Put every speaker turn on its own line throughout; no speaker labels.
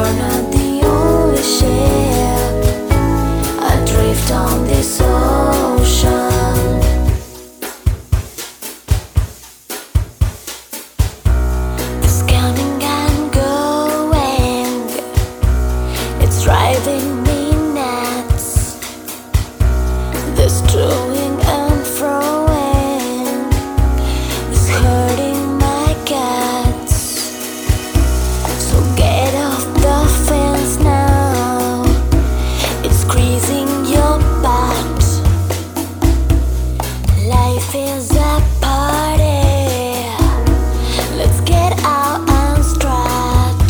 You're not the only ship adrift on this ocean. It's coming and going, it's driving me nuts. This toing and froing is hurting my guts. So get off the fence now, it's greasing your butt. Life is a party, let's get out and strut.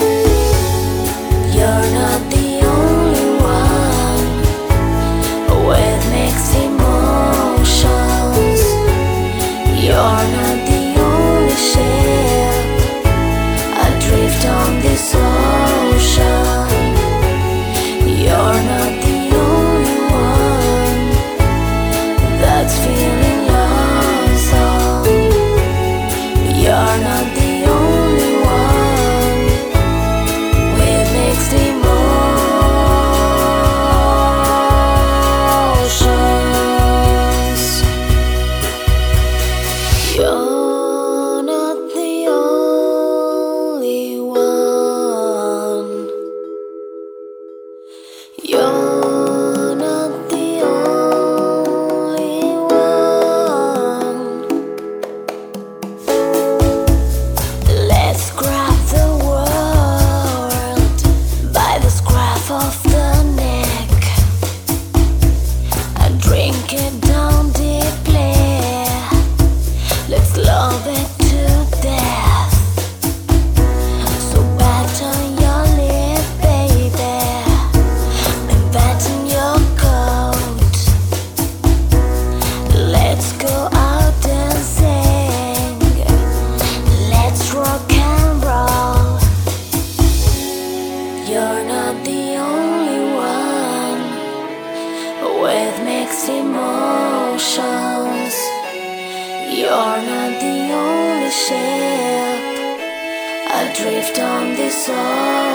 You're not the only one with mixed emotions. You're not the only ship adrift on this ocean. You're not the only one that's feeling lonesome. You're not the only one with mixed emotions. You're not the only one. You're not the only one. Let's grab the world by the scruff of the neck and drink it down deeply. Let's love it to death. So batten your lip, baby, and batten your coat. Let's go out dancing, let's rock and roll. You're not the only one with mixed emotions. You're not the only ship adrift on this ocean.